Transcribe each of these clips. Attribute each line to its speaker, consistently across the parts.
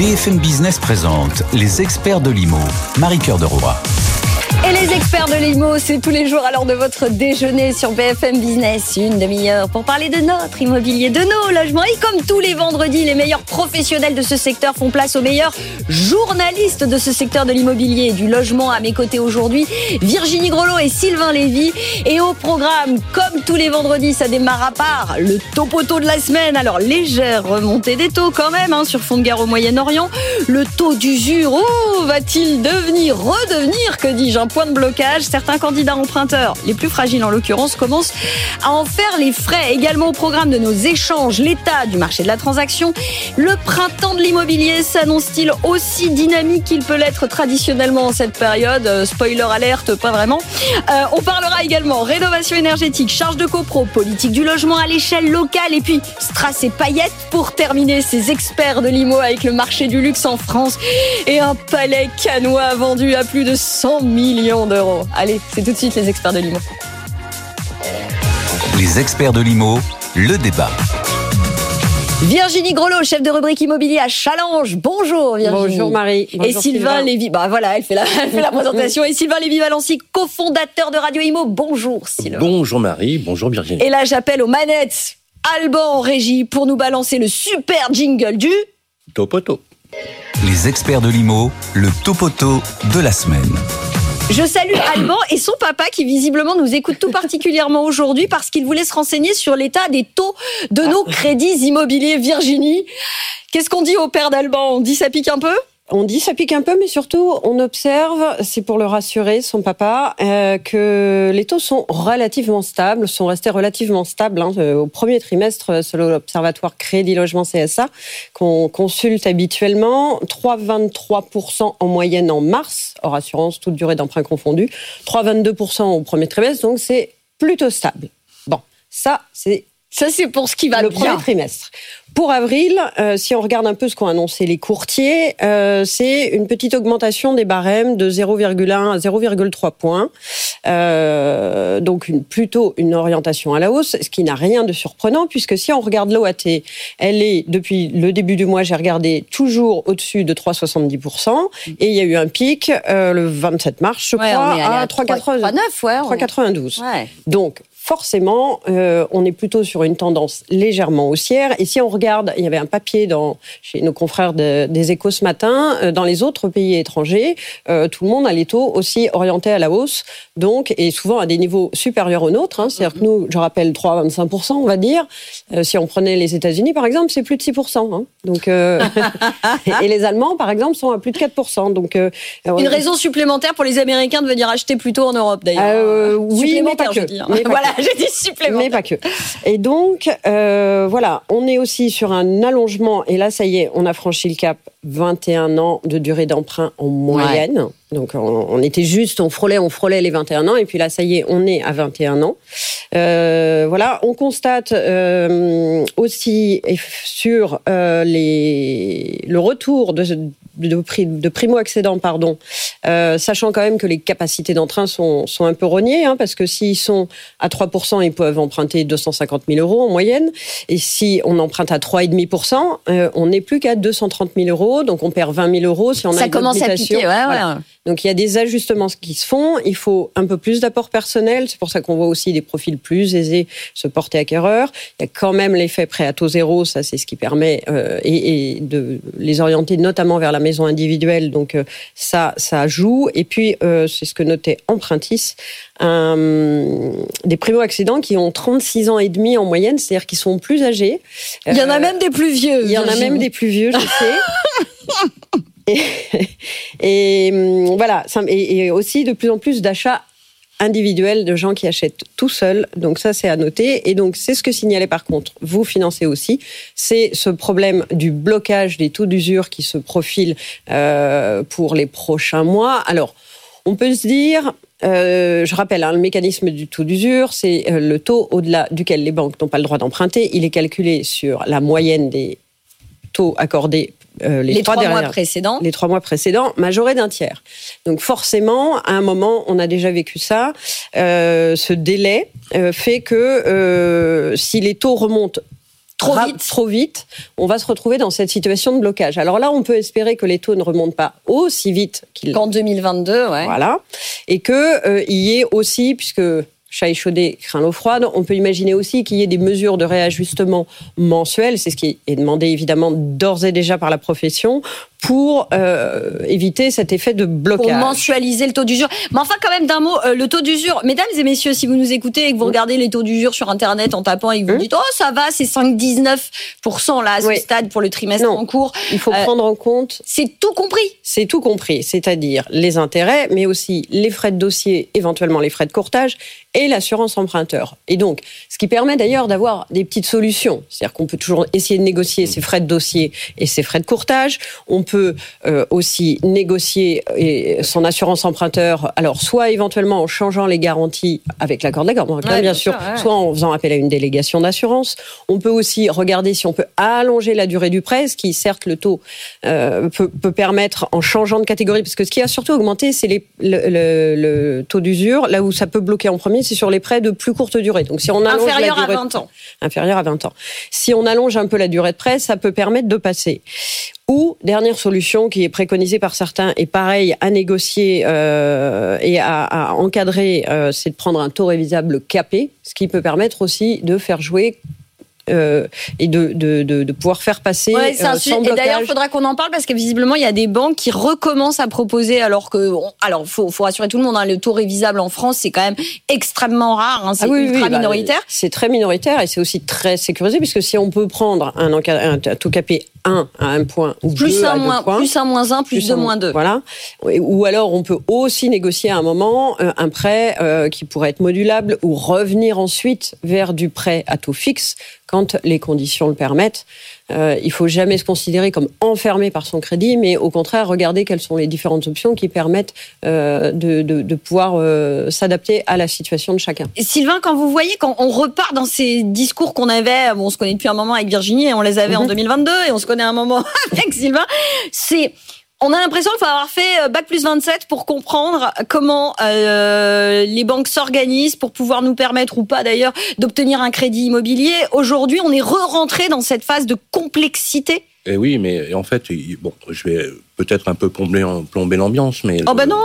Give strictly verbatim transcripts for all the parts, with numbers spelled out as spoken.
Speaker 1: B F M Business présente les experts de l'I M O. Marie-Cœur de Roy.
Speaker 2: Et les experts de l'I M O, c'est tous les jours à l'heure de votre déjeuner sur B F M Business. Une demi-heure pour parler de notre immobilier, de nos logements. Et comme tous les vendredis, les meilleurs professionnels de ce secteur font place aux meilleurs journalistes de ce secteur de l'immobilier et du logement. À mes côtés aujourd'hui, Virginie Grelot et Sylvain Lévy. Et au programme, comme tous les vendredis, ça démarre à part, le topo-taux de la semaine. Alors, légère remontée des taux quand même, hein, sur fond de guerre au Moyen-Orient. Le taux d'usure, oh, va-t-il devenir, redevenir, que dis-je, un point de blocage? Certains candidats emprunteurs, les plus fragiles en l'occurrence, commencent à en faire les frais. Également au programme de nos échanges, l'état du marché de la transaction. Le printemps de l'immobilier s'annonce-t-il aussi dynamique qu'il peut l'être traditionnellement en cette période? euh, Spoiler alerte, pas vraiment. Euh, on parlera également rénovation énergétique, charge de copro, politique du logement à l'échelle locale et puis strass et paillettes pour terminer ces experts de l'I M O avec le marché du luxe en France et un palais cannois vendu à plus de cent millions d'euros. Allez, c'est tout de suite les experts de l'I M O.
Speaker 1: Les experts de l'I M O, le débat.
Speaker 2: Virginie Grelot, chef de rubrique immobilier à Challenge. Bonjour Virginie.
Speaker 3: Bonjour Marie. Bonjour
Speaker 2: et Sylvain, Sylvain Lévy. Bah voilà, elle fait la, elle fait la présentation. Et Sylvain Lévy-Valency, cofondateur de Radio Imo. Bonjour Sylvain.
Speaker 4: Bonjour Marie, bonjour Virginie.
Speaker 2: Et là, j'appelle aux manettes Alban en régie pour nous balancer le super jingle du
Speaker 4: Topoto.
Speaker 1: Les experts de l'I M O, le topo-taux de la semaine.
Speaker 2: Je salue Alban et son papa qui visiblement nous écoute tout particulièrement aujourd'hui parce qu'il voulait se renseigner sur l'état des taux de nos crédits immobiliers. Virginie, qu'est-ce qu'on dit au père d'Alban? On dit ça pique un peu?
Speaker 3: On dit ça pique un peu, mais surtout on observe, c'est pour le rassurer, son papa, euh, que les taux sont relativement stables, sont restés relativement stables hein, au premier trimestre selon l'Observatoire Crédit Logement C S A qu'on consulte habituellement, trois virgule vingt-trois pour cent en moyenne en mars, hors assurance, toute durée d'emprunt confondue, trois virgule vingt-deux pour cent au premier trimestre, donc c'est plutôt stable. Bon, ça c'est
Speaker 2: Ça, c'est pour ce qui va
Speaker 3: le
Speaker 2: bien.
Speaker 3: premier trimestre. Pour avril, euh, si on regarde un peu ce qu'ont annoncé les courtiers, euh, c'est une petite augmentation des barèmes de zéro virgule un à zéro virgule trois points. Euh, donc une, plutôt une orientation à la hausse, ce qui n'a rien de surprenant, puisque si on regarde l'O A T, elle est, depuis le début du mois, j'ai regardé, toujours au-dessus de trois virgule soixante-dix pour cent. Et il y a eu un pic euh, le vingt-sept mars, je
Speaker 2: ouais,
Speaker 3: crois,
Speaker 2: on est allé
Speaker 3: à trois virgule quatre-vingt-neuf.
Speaker 2: ouais,
Speaker 3: trois virgule quatre-vingt-douze.
Speaker 2: Ouais.
Speaker 3: Donc, forcément, euh, on est plutôt sur une tendance légèrement haussière. Et si on regarde, il y avait un papier dans, chez nos confrères de, des Échos ce matin, euh, dans les autres pays étrangers, euh, tout le monde a les taux aussi orientés à la hausse, donc, et souvent à des niveaux supérieurs aux nôtres. Hein, c'est-à-dire que nous, je rappelle, trois virgule vingt-cinq pour cent, on va dire. Euh, si on prenait les États-Unis, par exemple, c'est plus de six pour cent. Hein, donc, euh, et les Allemands, par exemple, sont à plus de quatre pour cent. Donc, euh,
Speaker 2: une raison supplémentaire pour les Américains de venir acheter plutôt en Europe, d'ailleurs.
Speaker 3: Euh, oui, mais pas que.
Speaker 2: Je veux dire.
Speaker 3: Mais pas
Speaker 2: voilà.
Speaker 3: Que.
Speaker 2: J'ai dit supplémentaire.
Speaker 3: Mais pas que. Et donc, euh, voilà, on est aussi sur un allongement, et là, ça y est, on a franchi le cap, vingt et un ans de durée d'emprunt en moyenne. Ouais. Donc, on, on était juste, on frôlait, on frôlait les vingt et un ans, et puis là, ça y est, on est à vingt et un ans. Euh, voilà, on constate euh, aussi sur euh, les, le retour de, de, de primo-accédants, pardon, euh, sachant quand même que les capacités d'emprunt sont, sont un peu rognées, hein, parce que s'ils sont à trois pour cent, ils peuvent emprunter deux cent cinquante mille euros en moyenne, et si on emprunte à trois virgule cinq pour cent, euh, on n'est plus qu'à deux cent trente mille euros, donc on perd vingt mille euros si on a
Speaker 2: ça
Speaker 3: une
Speaker 2: commence à piquer, ouais,
Speaker 3: voilà.
Speaker 2: ouais.
Speaker 3: Donc il y a des ajustements qui se font, il faut un peu plus d'apport personnel, c'est pour ça qu'on voit aussi des profils plus aisés se porter acquéreurs. Il y a quand même l'effet prêt à taux zéro, ça c'est ce qui permet euh, et, et de les orienter notamment vers la maison individuelle, donc euh, ça ça joue. Et puis euh, c'est ce que notait Empruntis, un, des primo-accédants qui ont trente-six ans et demi en moyenne, c'est-à-dire qu'ils sont plus âgés.
Speaker 2: Il y en a euh, même des plus vieux.
Speaker 3: Il y en a même des plus vieux, je sais. Et, et voilà, et, et aussi de plus en plus d'achats individuels de gens qui achètent tout seuls. Donc ça, c'est à noter. Et donc, c'est ce que signalait par contre, vous financez aussi, c'est ce problème du blocage des taux d'usure qui se profile euh, pour les prochains mois. Alors, on peut se dire... Euh, je rappelle, hein, le mécanisme du taux d'usure, c'est euh, le taux au-delà duquel les banques n'ont pas le droit d'emprunter. Il est calculé sur la moyenne des taux accordés euh, les,
Speaker 2: les
Speaker 3: trois,
Speaker 2: trois
Speaker 3: dernières,
Speaker 2: mois précédents.
Speaker 3: Les trois mois précédents, majorés d'un tiers. Donc forcément, à un moment, on a déjà vécu ça. Euh, ce délai euh, fait que euh, si les taux remontent
Speaker 2: trop
Speaker 3: ra-
Speaker 2: vite.
Speaker 3: trop vite, on va se retrouver dans cette situation de blocage. Alors là, on peut espérer que les taux ne remontent pas aussi vite qu'ils...
Speaker 2: Qu'en deux mille vingt-deux, ouais.
Speaker 3: Voilà. Et qu'il euh, y ait aussi, puisque chat échaudé craint l'eau froide, on peut imaginer aussi qu'il y ait des mesures de réajustement mensuelles, c'est ce qui est demandé évidemment d'ores et déjà par la profession, pour euh, éviter cet effet de blocage.
Speaker 2: Pour mensualiser le taux d'usure. Mais enfin, quand même, d'un mot, euh, le taux d'usure. Mesdames et messieurs, si vous nous écoutez et que vous regardez les taux d'usure sur Internet en tapant et que vous
Speaker 3: Mmh.
Speaker 2: dites « Oh, ça va, c'est cinq virgule dix-neuf pour cent là, à ce
Speaker 3: Oui.
Speaker 2: stade pour le trimestre
Speaker 3: Non.
Speaker 2: en cours.
Speaker 3: Il faut
Speaker 2: Euh,
Speaker 3: prendre en compte... »
Speaker 2: C'est tout compris.
Speaker 3: C'est tout compris, c'est-à-dire les intérêts, mais aussi les frais de dossier, éventuellement les frais de courtage et l'assurance emprunteur. Et donc, ce qui permet d'ailleurs d'avoir des petites solutions. C'est-à-dire qu'on peut toujours essayer de négocier ses frais de dossier et ses frais de courtage. On peut euh, aussi négocier et son assurance emprunteur, alors soit éventuellement en changeant les garanties avec l'accord de la banque,
Speaker 2: Ouais,
Speaker 3: bien,
Speaker 2: bien
Speaker 3: sûr,
Speaker 2: sûr, ouais.
Speaker 3: soit en faisant appel à une délégation d'assurance. On peut aussi regarder si on peut allonger la durée du prêt, ce qui, certes, le taux euh, peut, peut permettre en changeant de catégorie, parce que ce qui a surtout augmenté, c'est les, le, le, le taux d'usure. Là où ça peut bloquer en premier, c'est sur les prêts de plus courte durée. Donc, si on allonge
Speaker 2: Inférieur
Speaker 3: la
Speaker 2: à
Speaker 3: durée
Speaker 2: vingt ans.
Speaker 3: inférieur à vingt ans. Si on allonge un peu la durée de prêt, ça peut permettre de passer. Ou, dernière solution qui est préconisée par certains, et pareil, à négocier euh, et à, à encadrer, euh, c'est de prendre un taux révisable capé, ce qui peut permettre aussi de faire jouer euh, et de, de, de, de pouvoir faire passer
Speaker 2: Ouais, c'est un
Speaker 3: euh,
Speaker 2: sujet.
Speaker 3: sans
Speaker 2: Et d'ailleurs, il
Speaker 3: blocage.
Speaker 2: faudra qu'on en parle parce que visiblement, il y a des banques qui recommencent à proposer, alors que, alors, faut, faut rassurer tout le monde, hein, le taux révisable en France, c'est quand même extrêmement rare, hein, c'est
Speaker 3: Ah oui,
Speaker 2: ultra
Speaker 3: oui, bah,
Speaker 2: minoritaire.
Speaker 3: c'est très minoritaire et c'est aussi très sécurisé, puisque si on peut prendre un, encad- un taux capé un à un point ou
Speaker 2: Plus
Speaker 3: deux
Speaker 2: un
Speaker 3: à deux
Speaker 2: moins,
Speaker 3: points,
Speaker 2: plus un moins un, plus deux
Speaker 3: un-
Speaker 2: moins deux.
Speaker 3: Voilà. Ou alors on peut aussi négocier à un moment euh, un prêt euh, qui pourrait être modulable ou revenir ensuite vers du prêt à taux fixe quand les conditions le permettent. Euh, il faut jamais se considérer comme enfermé par son crédit, mais au contraire regarder quelles sont les différentes options qui permettent euh, de, de, de pouvoir euh, s'adapter à la situation de chacun.
Speaker 2: Et Sylvain, quand vous voyez, quand on repart dans ces discours qu'on avait, bon, on se connaît depuis un moment avec Virginie et on les avait
Speaker 3: Mhm.
Speaker 2: en deux mille vingt-deux et on se connaît un moment avec Sylvain, c'est... On a l'impression qu'il faut avoir fait bac plus vingt-sept pour comprendre comment euh, les banques s'organisent pour pouvoir nous permettre, ou pas d'ailleurs, d'obtenir un crédit immobilier. Aujourd'hui, on est re-rentré dans cette phase de complexité.
Speaker 4: Et oui, mais en fait, il- bon, je vais peut-être un peu plomber, plomber l'ambiance, mais
Speaker 2: Oh ben non.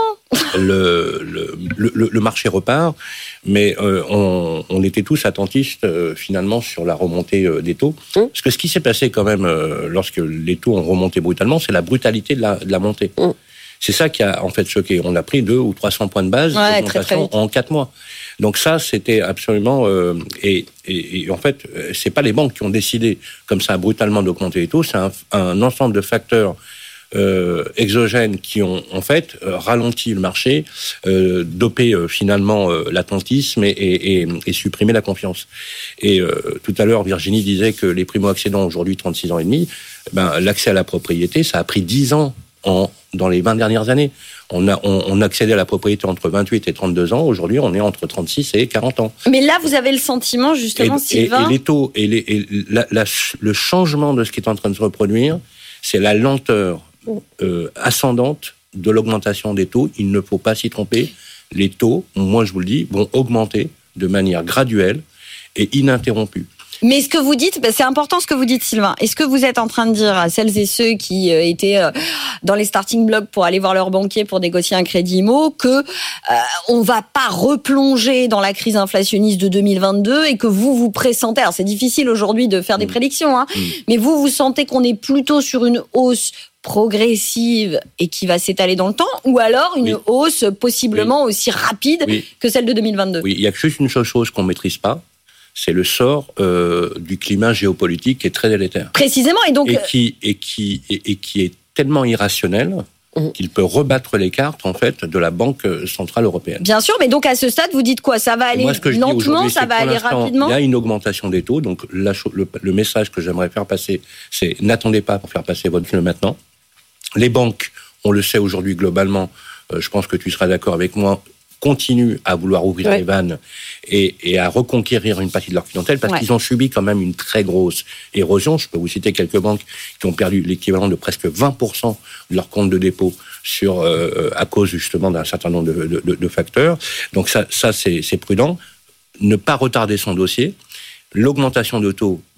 Speaker 4: le, le, le, le marché repart, mais euh, on, on était tous attentistes euh, finalement sur la remontée euh, des taux.
Speaker 3: Mmh.
Speaker 4: Parce que ce qui s'est passé quand même euh, lorsque les taux ont remonté brutalement, c'est la brutalité de la, de la montée.
Speaker 3: Mmh.
Speaker 4: C'est ça qui a en fait choqué. On a pris deux ou trois cents points de base
Speaker 2: Ouais,
Speaker 4: d'augmentation
Speaker 2: très, très vite.
Speaker 4: en quatre mois. Donc ça, c'était absolument... Euh, et, et, et en fait, euh, c'est pas les banques qui ont décidé comme ça brutalement d'augmenter les taux, c'est un, un ensemble de facteurs euh, exogènes qui ont en fait euh, ralenti le marché, euh, dopé euh, finalement euh, l'attentisme et, et, et, et supprimé la confiance. Et euh, tout à l'heure, Virginie disait que les primo-accédants aujourd'hui trente-six ans et demi, ben, l'accès à la propriété, ça a pris dix ans en, dans les vingt dernières années. On, a, on, on accédait à la propriété entre vingt-huit et trente-deux ans. Aujourd'hui, on est entre trente-six et quarante ans.
Speaker 2: Mais là, vous avez le sentiment, justement,
Speaker 4: Et,
Speaker 2: Sylvain...
Speaker 4: et, et les taux et, les, et la, la, le changement de ce qui est en train de se reproduire, c'est la lenteur euh, ascendante de l'augmentation des taux. Il ne faut pas s'y tromper. Les taux, moi je vous le dis, vont augmenter de manière graduelle et ininterrompue.
Speaker 2: Mais ce que vous dites, ben c'est important ce que vous dites, Sylvain. Est-ce que vous êtes en train de dire à celles et ceux qui euh, étaient euh, dans les starting blocks pour aller voir leur banquier pour négocier un crédit immo que euh, on va pas replonger dans la crise inflationniste de deux mille vingt-deux et que vous vous pressentez, alors c'est difficile aujourd'hui de faire des
Speaker 4: Mmh.
Speaker 2: prédictions, hein,
Speaker 4: Mmh.
Speaker 2: mais vous vous sentez qu'on est plutôt sur une hausse progressive et qui va s'étaler dans le temps, ou alors une
Speaker 4: Oui.
Speaker 2: hausse possiblement aussi rapide
Speaker 4: Oui.
Speaker 2: que celle de deux mille vingt-deux?
Speaker 4: Oui, il y a juste une seule chose qu'on maîtrise pas, c'est le sort euh, du climat géopolitique qui est très délétère.
Speaker 2: Précisément, et donc...
Speaker 4: Et qui, et, qui, et, et qui est tellement irrationnel
Speaker 3: Mmh.
Speaker 4: qu'il peut rebattre les cartes en fait de la Banque centrale européenne.
Speaker 2: Bien sûr, mais donc à ce stade, vous dites quoi? Ça va aller
Speaker 4: Moi, ce que je dis
Speaker 2: lentement,
Speaker 4: aujourd'hui,
Speaker 2: ça
Speaker 4: c'est
Speaker 2: va
Speaker 4: que pour
Speaker 2: aller
Speaker 4: l'instant,
Speaker 2: rapidement?
Speaker 4: il y a une augmentation des taux. Donc la, le, le message que j'aimerais faire passer, c'est n'attendez pas pour faire passer votre film maintenant. Les banques, on le sait aujourd'hui globalement, euh, je pense que tu seras d'accord avec moi, continuent à vouloir ouvrir
Speaker 3: Ouais.
Speaker 4: les vannes et, et à reconquérir une partie de leur clientèle parce
Speaker 2: Ouais.
Speaker 4: qu'ils ont subi quand même une très grosse érosion. Je peux vous citer quelques banques qui ont perdu l'équivalent de presque vingt pour cent de leur compte de dépôt sur, euh, à cause justement d'un certain nombre de, de, de facteurs. Donc ça, ça c'est, c'est prudent. Ne pas retarder son dossier. L'augmentation de taux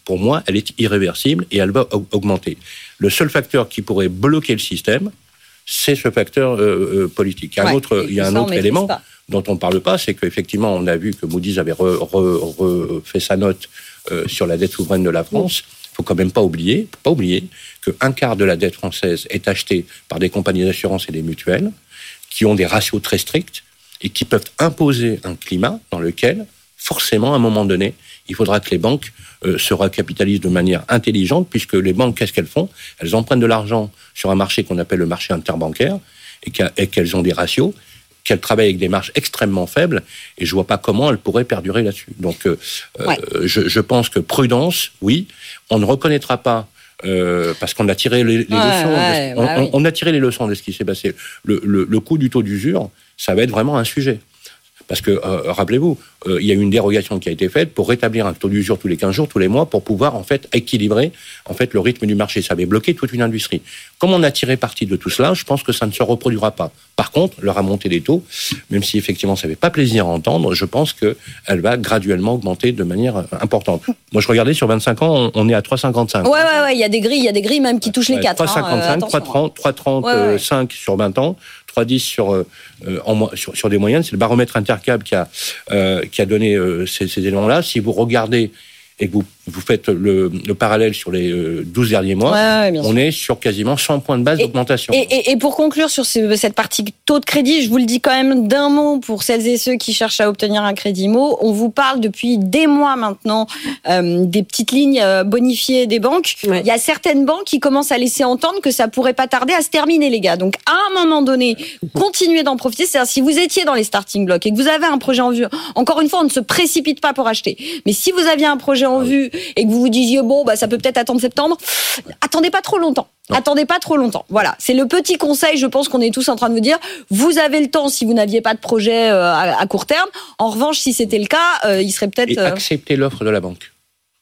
Speaker 4: pour moi, elle est irréversible et elle va augmenter. Le seul facteur qui pourrait bloquer le système, c'est ce facteur euh, euh, politique. Il y a un
Speaker 2: ouais,
Speaker 4: autre, il y a un autre élément
Speaker 2: pas.
Speaker 4: dont on ne parle pas, c'est qu'effectivement, on a vu que Moody's avait refait re, re, sa note euh, sur la dette souveraine de la France. Il ne faut quand même pas oublier, faut pas oublier qu'un quart de la dette française est achetée par des compagnies d'assurance et des mutuelles qui ont des ratios très stricts et qui peuvent imposer un climat dans lequel, forcément, à un moment donné, il faudra que les banques euh, se recapitalisent de manière intelligente, puisque les banques, qu'est-ce qu'elles font ? Elles empruntent de l'argent sur un marché qu'on appelle le marché interbancaire, et, et qu'elles ont des ratios, qu'elles travaillent avec des marges extrêmement faibles, et je ne vois pas comment elles pourraient perdurer là-dessus. Donc, euh, ouais. euh, je, je pense que prudence, oui, on ne reconnaîtra pas, euh, parce qu'on a tiré les, les ouais, leçons, ouais, de, bah on, oui. on a tiré les leçons de ce qui s'est passé. Le, le, le coût du taux d'usure, ça va être vraiment un sujet. Parce que, euh, rappelez-vous, euh, il y a eu une dérogation qui a été faite pour rétablir un taux d'usure tous les quinze jours, tous les mois, pour pouvoir, en fait, équilibrer, en fait, le rythme du marché. Ça avait bloqué toute une industrie. Comme on a tiré parti de tout cela, je pense que ça ne se reproduira pas. Par contre, le remontée des taux, même si effectivement ça ne fait pas plaisir à entendre, je pense qu'elle va graduellement augmenter de manière importante. Moi, je regardais sur vingt-cinq ans, on est à trois virgule cinquante-cinq.
Speaker 2: Ouais, ouais, ouais, il y a des grilles, il y a des grilles même qui touchent les quatre.
Speaker 4: trois virgule cinquante-cinq, hein, trois virgule trente-cinq ouais, ouais. sur vingt ans. trois virgule dix sur, euh, en, sur, sur des moyennes. C'est le baromètre Intercap qui a, euh, qui a donné euh, ces, ces éléments-là. Si vous regardez et que vous, vous faites le, le parallèle sur les euh, douze derniers mois, ouais, ouais, on est sur quasiment cent points de base et, d'augmentation.
Speaker 2: Et, et, et pour conclure sur ce, cette partie taux de crédit, je vous le dis quand même d'un mot pour celles et ceux qui cherchent à obtenir un crédit I M O. On vous parle depuis des mois maintenant euh, des petites lignes bonifiées des banques. Ouais. Il y a certaines banques qui commencent à laisser entendre que ça pourrait pas tarder à se terminer, les gars. Donc, à un moment donné, continuez d'en profiter. C'est-à-dire, si vous étiez dans les starting blocks et que vous avez un projet en vue, encore une fois, on ne se précipite pas pour acheter. Mais si vous aviez un projet en vue et que vous vous disiez bon bah ça peut peut-être attendre septembre, attendez pas trop longtemps. Non. Attendez pas trop longtemps. Voilà, c'est le petit conseil, je pense qu'on est tous en train de vous dire. Vous avez le temps si vous n'aviez pas de projet euh, à, à court terme. En revanche, si c'était le cas, euh, il serait peut-être
Speaker 4: et acceptez l'offre de la banque.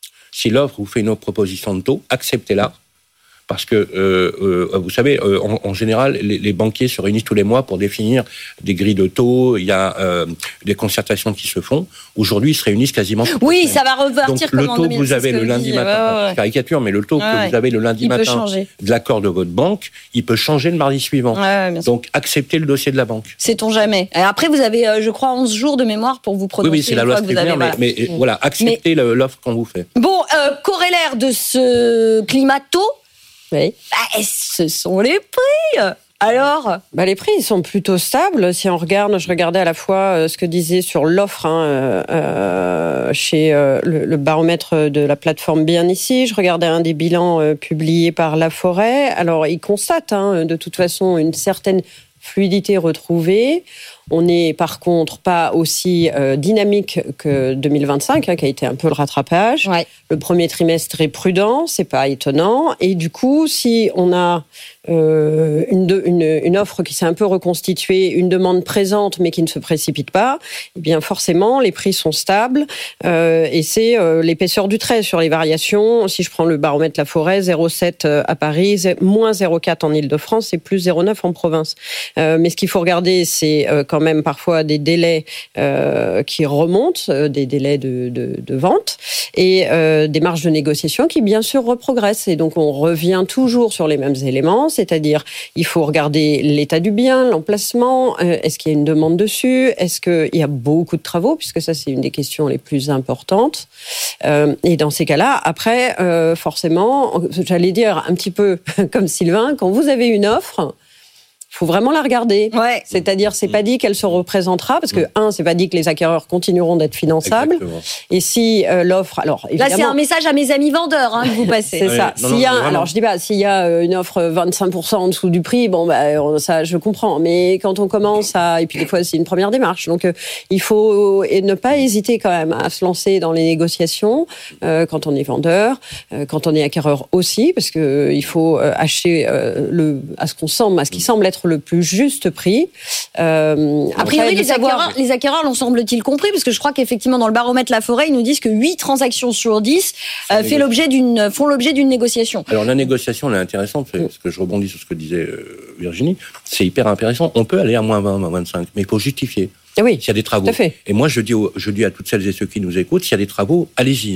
Speaker 4: Si l'offre vous fait une autre proposition de taux, acceptez-la. Parce que, euh, euh, vous savez, euh, en, en général, les, les banquiers se réunissent tous les mois pour définir des grilles de taux. Il y a euh, des concertations qui se font. Aujourd'hui, ils se réunissent quasiment.
Speaker 2: Oui, ça va repartir comme en deux mille six.
Speaker 4: Donc, le taux que vous avez le lundi dit, matin, ouais, ouais. caricature, mais le taux ouais, que vous avez le lundi matin de l'accord de votre banque, il peut changer le mardi suivant. Ouais, ouais, donc, acceptez le dossier de la banque.
Speaker 2: Sait-on jamais. Et après, vous avez, euh, je crois, onze jours de mémoire pour vous prononcer.
Speaker 4: Oui, oui, c'est la loi Scribner, mais, mais mmh. voilà, acceptez mais... l'offre qu'on vous fait.
Speaker 2: Bon, euh, corrélaire de ce climat taux.
Speaker 3: Oui.
Speaker 2: Bah, ce sont les prix. Alors
Speaker 3: bah, les prix ils sont plutôt stables. Si on regarde, je regardais à la fois euh, ce que disait sur l'offre hein, euh, chez euh, le, le baromètre de la plateforme Bien Ici. Je regardais un des bilans euh, publiés par La Forêt. Alors, ils constatent hein, de toute façon une certaine fluidité retrouvée. On n'est par contre pas aussi euh, dynamique que deux mille vingt-cinq, hein, qui a été un peu le rattrapage. Ouais. Le premier trimestre est prudent, c'est pas étonnant. Et du coup, si on a euh, une, une, une offre qui s'est un peu reconstituée, une demande présente mais qui ne se précipite pas, eh bien forcément les prix sont stables. Euh, et c'est euh, l'épaisseur du trait sur les variations. Si je prends le baromètre La Forêt, zéro virgule sept à Paris, moins zéro virgule quatre en Île-de-France et plus zéro virgule neuf en province. Euh, mais ce qu'il faut regarder, c'est euh, quand même parfois des délais euh, qui remontent, euh, des délais de, de, de vente et euh, des marges de négociation qui bien sûr reprogressent. Et donc on revient toujours sur les mêmes éléments, c'est-à-dire il faut regarder l'état du bien, l'emplacement, euh, est-ce qu'il y a une demande dessus, est-ce qu'il y a beaucoup de travaux, puisque ça c'est une des questions les plus importantes. Euh, et dans ces cas-là, après, euh, forcément, j'allais dire un petit peu comme Sylvain, quand vous avez une offre, faut vraiment la regarder.
Speaker 2: Ouais.
Speaker 3: C'est-à-dire, c'est pas dit qu'elle se représentera, parce que, un, c'est pas dit que les acquéreurs continueront d'être finançables. Exactement. Et si euh, l'offre, alors évidemment...
Speaker 2: Là, c'est un message à mes amis vendeurs hein, que vous passez.
Speaker 3: C'est ouais, ça. Non, s'il non, y a, alors, je dis pas, s'il y a une offre vingt-cinq pour cent en dessous du prix, bon, bah, ça, je comprends. Mais quand on commence à, et puis des fois, c'est une première démarche. Donc, euh, il faut et ne pas hésiter quand même à se lancer dans les négociations euh, quand on est vendeur, euh, quand on est acquéreur aussi, parce que euh, il faut euh, acheter euh, le, à ce qu'on semble, à ce qui semble être le plus juste prix. Euh,
Speaker 2: a priori, les acquéreurs, les acquéreurs l'ont semble-t-il compris, parce que je crois qu'effectivement, dans le baromètre La Forêt, ils nous disent que huit transactions sur dix euh, fait l'objet d'une, font l'objet d'une négociation.
Speaker 4: Alors, la négociation, elle est intéressante, parce que je rebondis sur ce que disait euh, Virginie. C'est hyper intéressant. On peut aller à moins vingt, moins vingt-cinq, mais il faut justifier.
Speaker 3: Oui,
Speaker 4: s'il y a des travaux.
Speaker 3: Tout à fait.
Speaker 4: Et moi, je dis, aux, je dis à toutes celles et ceux qui nous écoutent, s'il y a des travaux, allez-y, hein.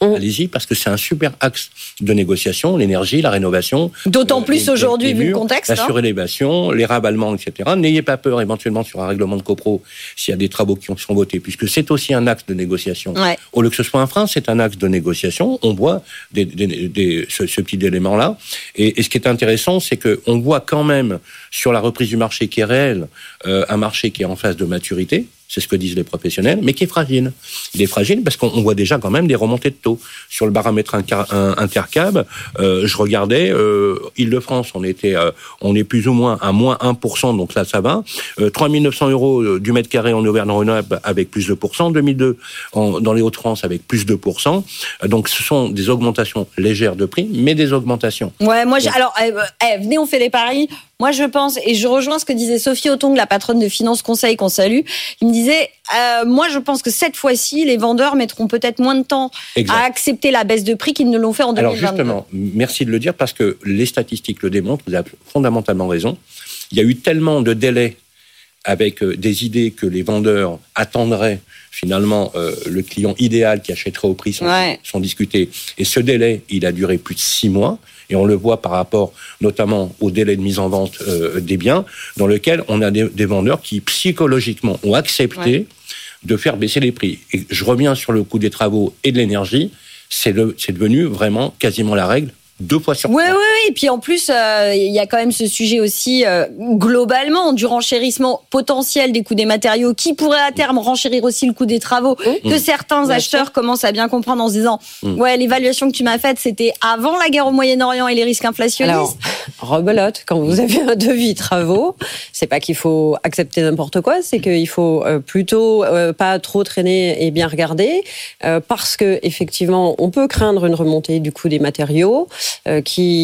Speaker 3: Mmh.
Speaker 4: allez-y, parce que c'est un super axe de négociation, l'énergie, la rénovation.
Speaker 2: D'autant
Speaker 4: euh,
Speaker 2: plus
Speaker 4: les,
Speaker 2: aujourd'hui,
Speaker 4: les
Speaker 2: vu le
Speaker 4: murs,
Speaker 2: contexte.
Speaker 4: La
Speaker 2: hein.
Speaker 4: surélévation, les raballements, et cetera. N'ayez pas peur éventuellement sur un règlement de copro s'il y a des travaux qui sont votés, puisque c'est aussi un axe de négociation.
Speaker 2: Ouais.
Speaker 4: Au lieu que ce soit un frein, c'est un axe de négociation. On voit des, des, des, ce, ce petit élément-là. Et, et ce qui est intéressant, c'est qu'on voit quand même sur la reprise du marché qui est réelle, euh, un marché qui est en phase de maturité. C'est ce que disent les professionnels, mais qui est fragile. Il est fragile parce qu'on voit déjà quand même des remontées de taux. Sur le baromètre intercab, euh, je regardais, euh, Île-de-France, on était, euh, on est plus ou moins à moins un pour cent, donc là ça va. Euh, trois mille neuf cents euros du mètre carré en Auvergne-Rhône-Alpes avec plus de pourcents, deux mille deux en, dans les Hauts-de-France avec plus de pourcents. Donc ce sont des augmentations légères de prix, mais des augmentations.
Speaker 2: Ouais, moi, j'ai, alors, eh, eh, venez, on fait les paris. Moi, je pense, et je rejoins ce que disait Sophie Autung, la patronne de Finance Conseil qu'on salue, qui me disait, euh, moi, je pense que cette fois-ci, les vendeurs mettront peut-être moins de temps
Speaker 4: Exact.
Speaker 2: à accepter la baisse de prix qu'ils ne l'ont fait en deux mille vingt-deux.
Speaker 4: Alors justement, merci de le dire, parce que les statistiques le démontrent, vous avez fondamentalement raison. Il y a eu tellement de délais avec euh, des idées que les vendeurs attendraient finalement euh, le client idéal qui achèterait au prix sont,
Speaker 2: Ouais.
Speaker 4: sont discutés. Et ce délai, il a duré plus de six mois. Et on le voit par rapport notamment au délai de mise en vente euh, des biens, dans lequel on a des, des vendeurs qui psychologiquement ont accepté ouais. de faire baisser les prix. Et je reviens sur le coût des travaux et de l'énergie, c'est, le, c'est devenu vraiment quasiment la règle. Deux fois sur
Speaker 2: Oui,
Speaker 4: trois.
Speaker 2: oui, oui. Et puis en plus, euh, il y a quand même ce sujet aussi, euh, globalement, du renchérissement potentiel des coûts des matériaux qui pourrait à terme renchérir aussi le coût des travaux, mmh. que certains bien acheteurs sûr. commencent à bien comprendre en se disant mmh. ouais, l'évaluation que tu m'as faite, c'était avant la guerre au Moyen-Orient et les risques inflationnistes.
Speaker 3: Alors, rebelote, quand vous avez un devis travaux, c'est pas qu'il faut accepter n'importe quoi, c'est qu'il faut euh, plutôt euh, pas trop traîner et bien regarder, euh, parce que effectivement, on peut craindre une remontée du coût des matériaux. Euh,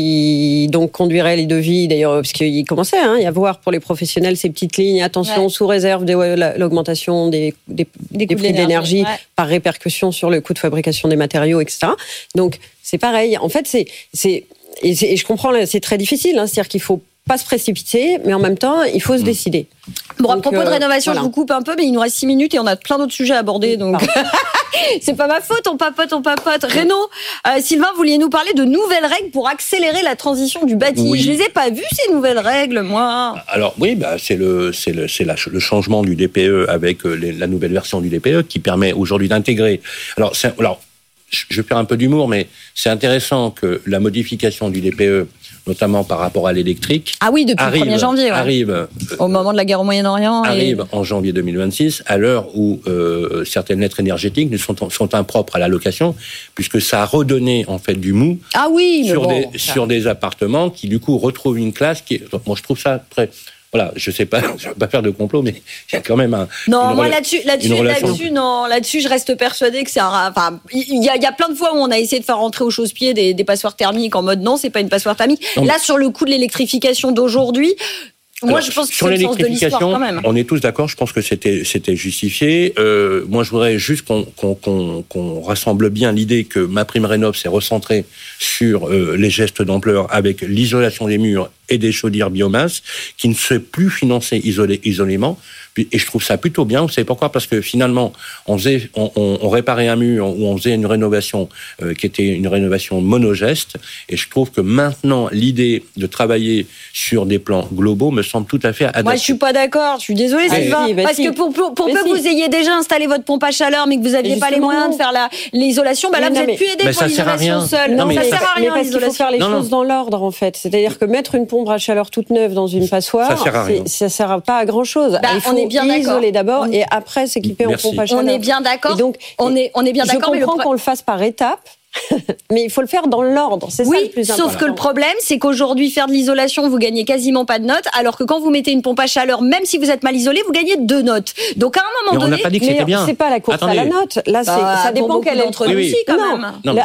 Speaker 3: qui donc conduirait les devis, d'ailleurs, parce qu'il commençait hein, à y avoir pour les professionnels ces petites lignes, attention, ouais. sous réserve de ouais, l'augmentation des, des, des, des prix de l'énergie, ouais. par répercussion sur le coût de fabrication des matériaux, et cetera. Donc, c'est pareil. En fait, c'est, c'est, et, c'est, et je comprends, c'est très difficile, hein, c'est-à-dire qu'il faut pas se précipiter, mais en même temps, il faut se décider.
Speaker 2: Bon,
Speaker 3: donc,
Speaker 2: à propos
Speaker 3: euh,
Speaker 2: de rénovation, voilà. je vous coupe un peu, mais il nous reste six minutes et on a plein d'autres sujets à aborder, donc c'est pas ma faute, on papote, on papote. Renaud, euh, Sylvain, vous vouliez nous parler de nouvelles règles pour accélérer la transition du bâti. Oui. Je les ai pas vues, ces nouvelles règles, moi. Alors
Speaker 4: oui, bah, c'est, le, c'est, le, c'est la, le changement du D P E avec les, la nouvelle version du D P E qui permet aujourd'hui d'intégrer... Alors, c'est, alors, je vais faire un peu d'humour, mais c'est intéressant que la modification du D P E, notamment par rapport à l'électrique...
Speaker 2: Ah oui, depuis
Speaker 4: arrive,
Speaker 2: le premier janvier. Ouais.
Speaker 4: Arrive... Euh,
Speaker 2: au moment de la guerre au Moyen-Orient.
Speaker 4: Arrive
Speaker 2: et...
Speaker 4: en janvier deux mille vingt-six, à l'heure où euh, certaines lettres énergétiques sont, sont impropres à la location, puisque ça a redonné en fait du mou
Speaker 2: ah oui,
Speaker 4: sur,
Speaker 2: bon,
Speaker 4: des,
Speaker 2: ça...
Speaker 4: sur des appartements qui du coup retrouvent une classe qui est... Moi je trouve ça très... Voilà, je sais pas, je ne veux pas faire de complot, mais il y a quand même un.
Speaker 2: Non, moi
Speaker 4: rela-
Speaker 2: là-dessus, là-dessus, là-dessus, non, là-dessus, je reste persuadée que c'est un. Enfin, il y a, il y a plein de fois où on a essayé de faire rentrer au chausse-pied des, des passoires thermiques en mode non, c'est pas une passoire thermique. Non, là, sur le coup de l'électrification d'aujourd'hui. Moi,
Speaker 4: alors,
Speaker 2: je pense que
Speaker 4: sur
Speaker 2: c'est le sens de
Speaker 4: l'électrification,
Speaker 2: l'histoire quand même.
Speaker 4: On est tous d'accord. Je pense que c'était c'était justifié. Euh, moi, je voudrais juste qu'on qu'on qu'on, qu'on rassemble bien l'idée que MaPrimeRénov' s'est recentré sur euh, les gestes d'ampleur avec l'isolation des murs et des chaudières biomasse, qui ne se plus financer isolé, isolément. Et je trouve ça plutôt bien. Vous savez pourquoi ? Parce que finalement, on, faisait, on, on, on réparait un mur ou on faisait une rénovation euh, qui était une rénovation monogeste. Et je trouve que maintenant, l'idée de travailler sur des plans globaux me semble tout à fait adaptée.
Speaker 2: Moi, je suis pas d'accord. Je suis désolée,
Speaker 3: ah,
Speaker 2: Sylvain.
Speaker 3: si, bah
Speaker 2: parce
Speaker 3: si.
Speaker 2: que pour, pour, pour peu
Speaker 3: si.
Speaker 2: que vous ayez déjà installé votre pompe à chaleur, mais que vous n'aviez pas les moyens non. de faire la, l'isolation, bah là,
Speaker 3: mais
Speaker 2: vous
Speaker 3: n'êtes
Speaker 2: plus aidé
Speaker 4: mais
Speaker 2: pour l'isolation seule.
Speaker 3: Non,
Speaker 2: Non,
Speaker 3: mais
Speaker 2: ça
Speaker 3: mais
Speaker 2: sert à rien,
Speaker 3: mais parce qu'il faut faire les
Speaker 4: non,
Speaker 3: choses
Speaker 4: non.
Speaker 3: dans l'ordre, en fait. C'est-à-dire que mettre une pompe à chaleur toute neuve dans une passoire,
Speaker 4: ça sert à rien.
Speaker 3: ça sert pas à grand-chose.
Speaker 2: Bah,
Speaker 3: il faut
Speaker 2: on est bien
Speaker 3: isoler
Speaker 2: d'accord.
Speaker 3: d'abord
Speaker 2: On...
Speaker 3: et après s'équiper
Speaker 4: Merci.
Speaker 3: en pompe à chaleur.
Speaker 2: On est bien d'accord.
Speaker 3: Et donc,
Speaker 2: on est, on est bien
Speaker 3: je
Speaker 2: d'accord.
Speaker 3: Je comprends
Speaker 2: mais le...
Speaker 3: qu'on le fasse par étapes. Mais il faut le faire dans l'ordre, c'est
Speaker 2: oui,
Speaker 3: ça le plus important.
Speaker 2: Sauf que le problème, c'est qu'aujourd'hui, faire de l'isolation, vous gagnez quasiment pas de notes, alors que quand vous mettez une pompe à chaleur, même si vous êtes mal isolé, vous gagnez deux notes. Donc à un moment
Speaker 4: mais
Speaker 2: donné,
Speaker 4: on n'a pas dit que c'était bien.
Speaker 3: C'est pas la course
Speaker 4: Attendez.
Speaker 3: à la note. Là, c'est,
Speaker 2: bah,
Speaker 3: ça dépend quelle
Speaker 2: d'entre nous
Speaker 4: oui,
Speaker 2: aussi, quand
Speaker 3: non,
Speaker 2: même.
Speaker 4: Non,
Speaker 3: là,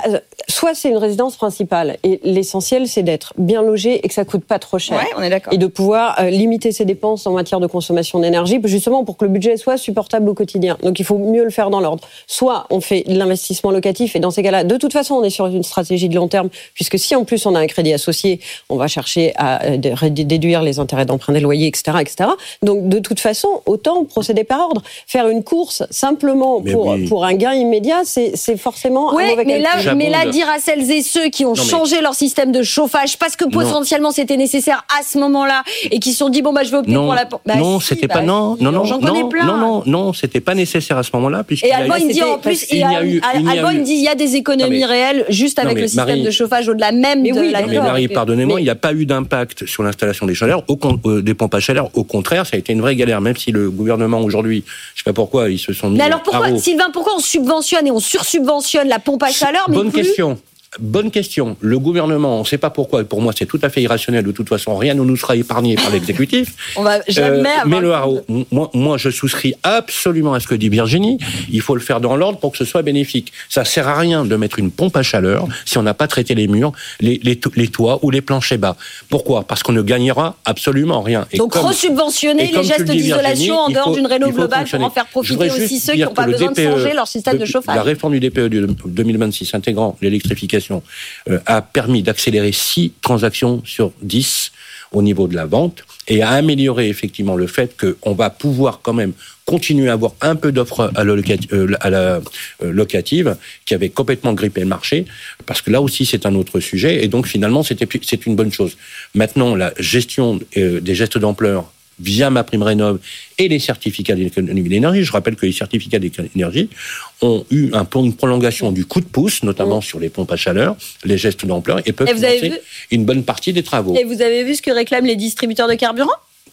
Speaker 3: soit c'est une résidence principale et l'essentiel c'est d'être bien logé et que ça coûte pas trop cher.
Speaker 2: Ouais, on est d'accord.
Speaker 3: Et de pouvoir euh, limiter ses dépenses en matière de consommation d'énergie, justement pour que le budget soit supportable au quotidien. Donc il faut mieux le faire dans l'ordre. Soit on fait de l'investissement locatif et dans ces cas-là, de toute façon on est sur une stratégie de long terme, puisque si en plus on a un crédit associé, on va chercher à euh, déduire les intérêts d'emprunt des loyers, et cetera, et cetera. Donc de toute façon, autant procéder par ordre. Faire une course simplement
Speaker 4: Mais
Speaker 3: pour
Speaker 4: oui.
Speaker 3: pour un gain immédiat, c'est c'est forcément
Speaker 2: Ouais,
Speaker 3: un mauvais
Speaker 2: mais
Speaker 3: calcul.
Speaker 2: là, mais là,
Speaker 4: J'abonde.
Speaker 2: dire à celles et ceux qui ont
Speaker 4: Non, mais-
Speaker 2: changé leur système de chauffage parce que potentiellement c'était nécessaire à ce moment-là et qui se sont dit bon bah je vais opter
Speaker 4: Non,
Speaker 2: pour la. Bah,
Speaker 4: non,
Speaker 2: si,
Speaker 4: c'était
Speaker 2: bah,
Speaker 4: pas non,
Speaker 2: si,
Speaker 4: non, non,
Speaker 2: j'en connais
Speaker 4: non,
Speaker 2: plein.
Speaker 4: non, non, non, c'était pas nécessaire à ce moment-là, puisqu'il
Speaker 2: Et
Speaker 4: y a
Speaker 2: Alban
Speaker 4: eu-
Speaker 2: il dit en
Speaker 3: c'était-
Speaker 2: plus,
Speaker 4: il
Speaker 2: et
Speaker 4: y a eu- il y a
Speaker 2: Alban
Speaker 4: eu-
Speaker 2: il dit il y a des économies
Speaker 4: Non, mais-
Speaker 2: réelles juste avec
Speaker 4: mais
Speaker 2: le système
Speaker 4: Marie-
Speaker 2: de chauffage au-delà même
Speaker 3: Mais
Speaker 2: de
Speaker 3: oui,
Speaker 2: la.
Speaker 3: d'accord.
Speaker 4: Mais Marie, pardonnez-moi,
Speaker 3: Mais-
Speaker 4: il n'y a pas eu d'impact sur l'installation des chaleurs, au con- euh, des pompes à chaleur. Au contraire, ça a été une vraie galère, même si le gouvernement aujourd'hui, je sais pas pourquoi, ils se sont mis.
Speaker 2: Mais alors pourquoi,
Speaker 4: à ro-
Speaker 2: Sylvain, pourquoi on subventionne et on sursubventionne la pompe à chaleur, mais
Speaker 4: Bonne
Speaker 2: plus
Speaker 4: question. Bonne question. Le gouvernement, on ne sait pas pourquoi, pour moi c'est tout à fait irrationnel, de toute façon rien ne nous sera épargné par l'exécutif.
Speaker 2: on va jamais
Speaker 4: Euh,
Speaker 2: avoir.
Speaker 4: mais le haro, moi, moi je souscris absolument à ce que dit Virginie, il faut le faire dans l'ordre pour que ce soit bénéfique. Ça sert à rien de mettre une pompe à chaleur si on n'a pas traité les murs, les, les, to- les toits ou les planchers bas. Pourquoi ? Parce qu'on ne gagnera absolument rien. Et
Speaker 2: Donc
Speaker 4: comme-
Speaker 2: resubventionner
Speaker 4: et comme
Speaker 2: les
Speaker 4: tu
Speaker 2: gestes
Speaker 4: le dis,
Speaker 2: d'isolation
Speaker 4: Virginie,
Speaker 2: en
Speaker 4: il
Speaker 2: dehors
Speaker 4: faut-
Speaker 2: d'une réno
Speaker 4: il faut
Speaker 2: globale pour
Speaker 4: fonctionner.
Speaker 2: en faire
Speaker 4: Je
Speaker 2: profiter
Speaker 4: voudrais
Speaker 2: aussi
Speaker 4: juste
Speaker 2: ceux qui
Speaker 4: dire
Speaker 2: n'ont pas
Speaker 4: que le
Speaker 2: besoin de
Speaker 4: D P E,
Speaker 2: changer leur système de
Speaker 4: depuis
Speaker 2: chauffage.
Speaker 4: La réforme du D P E de deux mille vingt-six intégrant l'électrification euh, a permis d'accélérer six transactions sur dix au niveau de la vente et a amélioré effectivement le fait qu'on va pouvoir quand même continuer à avoir un peu d'offres à la, locati- euh, à la euh, locative qui avait complètement grippé le marché, parce que là aussi c'est un autre sujet et donc finalement c'était, c'est une bonne chose. Maintenant la gestion euh, des gestes d'ampleur via ma prime rénov et les certificats d'économie d'énergie. Je rappelle que les certificats d'énergie ont eu un plan, une prolongation du coup de pouce, notamment sur les pompes à chaleur, les gestes d'ampleur, et peuvent
Speaker 2: Et vous avez
Speaker 4: financer
Speaker 2: vu
Speaker 4: une bonne partie des travaux.
Speaker 2: Et vous avez vu ce que réclament les distributeurs de carburant ?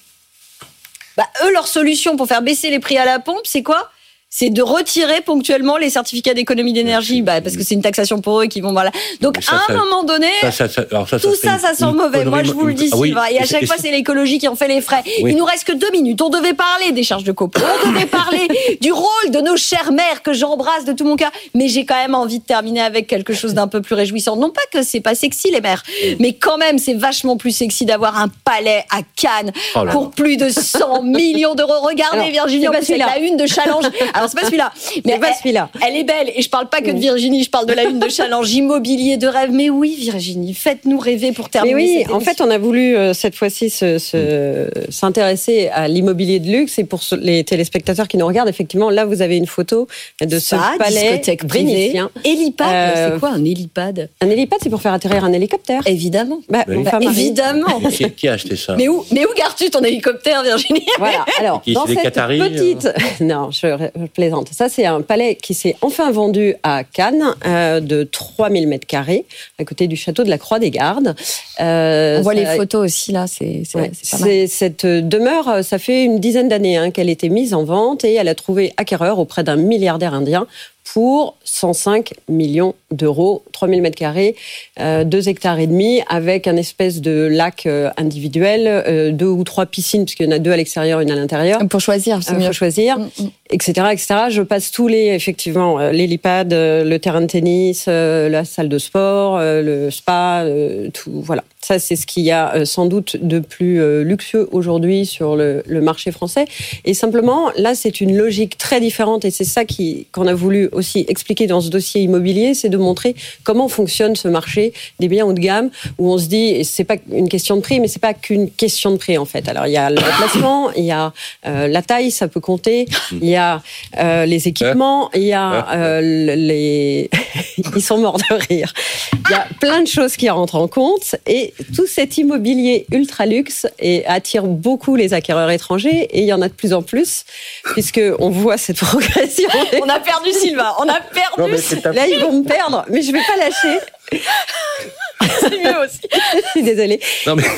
Speaker 2: Bah, eux, leur solution pour faire baisser les prix à la pompe, c'est quoi ? C'est de retirer ponctuellement les certificats d'économie d'énergie, bah, parce que c'est une taxation pour eux qui vont... Voilà. Donc,
Speaker 4: Ça,
Speaker 2: à un
Speaker 4: ça-
Speaker 2: moment donné...
Speaker 4: Ça, ça, ça, alors ça, ça
Speaker 2: Tout
Speaker 4: serait
Speaker 2: ça,
Speaker 4: une-
Speaker 2: ça sent
Speaker 4: une
Speaker 2: mauvais. Moi,
Speaker 4: connerie-
Speaker 2: je vous le dis,
Speaker 4: Ah oui,
Speaker 2: Sylvain. Et à
Speaker 4: et
Speaker 2: chaque
Speaker 4: c'est-
Speaker 2: fois, c'est l'écologie qui en fait les frais.
Speaker 4: Oui.
Speaker 2: Il nous reste que deux minutes. On devait parler des charges de copo. On devait parler du rôle de nos chères mères que j'embrasse de tout mon cœur. Mais j'ai quand même envie de terminer avec quelque chose d'un peu plus réjouissant. Non pas que c'est pas sexy, les mères, mais quand même, c'est vachement plus sexy d'avoir un palais à Cannes
Speaker 4: Oh là
Speaker 2: pour
Speaker 4: là.
Speaker 2: plus de cent millions d'euros. Regardez,
Speaker 3: Alors,
Speaker 2: Virginie,
Speaker 3: c'est
Speaker 2: en
Speaker 3: pas
Speaker 2: plus, c'est
Speaker 3: celui-là.
Speaker 2: la une de Challenge. Alors, c'est pas celui-là. Mais
Speaker 3: C'est pas
Speaker 2: elle-
Speaker 3: celui-là.
Speaker 2: Elle est belle. Et je parle pas que de Virginie, je parle de la une de Challenge, immobilier de rêve. Mais oui, Virginie, faites-nous rêver pour terminer.
Speaker 3: Mais oui,
Speaker 2: cette
Speaker 3: en fait,
Speaker 2: émission.
Speaker 3: on a voulu euh, cette fois-ci se, se- s'intéresser à l'immobilier de luxe. Et pour ce- les téléspectateurs qui nous regardent, effectivement, là, vous avez une photo de ce
Speaker 2: Ça,
Speaker 3: palais
Speaker 2: discothèque privée.
Speaker 3: vénitien.
Speaker 2: Hélipad,
Speaker 3: Euh,
Speaker 2: c'est quoi un hélipad ?
Speaker 3: Un hélipad, c'est pour faire atterrir un hélicoptère.
Speaker 2: Évidemment.
Speaker 3: Bah,
Speaker 4: Oui.
Speaker 3: enfin,
Speaker 2: Bah,
Speaker 3: Marie.
Speaker 2: évidemment.
Speaker 4: Qui, qui a acheté ça?
Speaker 2: Mais où, mais où gardes-tu ton hélicoptère, Virginie ?
Speaker 3: Voilà. Alors,
Speaker 4: Qui,
Speaker 3: dans
Speaker 4: c'est des
Speaker 3: cette
Speaker 4: Qataris,
Speaker 3: petite, non, je, je plaisante. Ça, c'est un palais qui s'est enfin vendu à Cannes euh, de trois mille mètres carrés, à côté du château de la Croix des Gardes. Euh,
Speaker 2: On voit
Speaker 3: ça-
Speaker 2: les photos aussi là, c'est c'est-
Speaker 3: Ouais,
Speaker 2: c'est pas mal.
Speaker 3: c'est- cette demeure, ça fait une dizaine d'années hein, qu'elle était mise en vente et elle a trouvé acquéreur auprès d'un milliardaire indien pour cent cinq millions d'euros, trois mille mètres carrés, euh, deux hectares et demi, avec un espèce de lac euh, individuel, euh, deux ou trois piscines, puisqu'il y en a deux à l'extérieur, une à l'intérieur.
Speaker 2: Pour choisir, c'est
Speaker 3: Il
Speaker 2: mieux.
Speaker 3: faut choisir,
Speaker 2: Mm, mm.
Speaker 3: et cetera, et cetera. Je passe tous les, effectivement, euh, l'hélipad, euh, le terrain de tennis, euh, la salle de sport, euh, le spa, euh, tout, voilà. Ça, c'est ce qu'il y a euh, sans doute de plus euh, luxueux aujourd'hui sur le, le marché français. Et simplement, là, c'est une logique très différente, et c'est ça qui, qu'on a voulu aussi expliquer dans ce dossier immobilier, c'est de montrer comment fonctionne ce marché des biens haut de gamme, où on se dit, et c'est pas une question de prix, mais c'est pas qu'une question de prix, en fait. Alors, il y a le placement, il y a euh, la taille, ça peut compter, il y a euh, les équipements, il y a euh, les... Ils sont morts de rire. Il y a plein de choses qui rentrent en compte, et tout cet immobilier ultra luxe et attire beaucoup les acquéreurs étrangers, et il y en a de plus en plus, puisque on voit cette progression.
Speaker 2: On a perdu Sylvain, on a perdu.
Speaker 4: Non, mais c'est un-
Speaker 3: Là, ils vont me perdre, mais je vais pas lâcher.
Speaker 2: C'est mieux aussi.
Speaker 3: Je suis désolée.
Speaker 4: Non, mais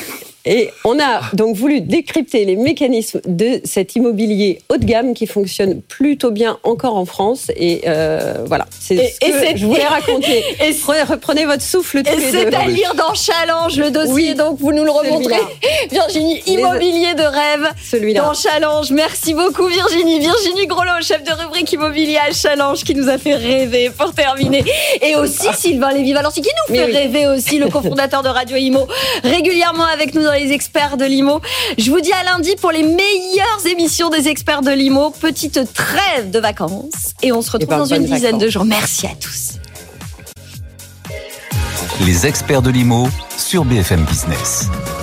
Speaker 3: Et on a donc voulu décrypter les mécanismes de cet immobilier haut de gamme qui fonctionne plutôt bien encore en France. Et euh, voilà, c'est
Speaker 2: et,
Speaker 3: ce que
Speaker 2: et c'est,
Speaker 3: je voulais raconter.
Speaker 2: Et
Speaker 3: reprenez, reprenez votre souffle tous
Speaker 2: et
Speaker 3: les
Speaker 2: c'est
Speaker 3: deux.
Speaker 2: à lire dans Challenge, le dossier,
Speaker 3: Oui,
Speaker 2: donc vous nous le remontrez. Virginie, immobilier de rêve
Speaker 3: celui-là.
Speaker 2: Dans Challenge. Merci beaucoup Virginie. Virginie Grelot, chef de rubrique immobilier à Challenge, qui nous a fait rêver pour terminer. Et aussi Sylvain Lévy-Valency, qui nous fait
Speaker 3: Mais oui.
Speaker 2: rêver aussi, le cofondateur de Radio Imo, régulièrement avec nous dans les experts de l'Imo. Je vous dis à lundi pour les meilleures émissions des experts de l'Imo. Petite trêve de vacances. Et on se retrouve
Speaker 3: ben,
Speaker 2: dans une dizaine
Speaker 3: vacances.
Speaker 2: de jours. Merci à tous.
Speaker 1: Les experts de l'I M O sur B F M Business.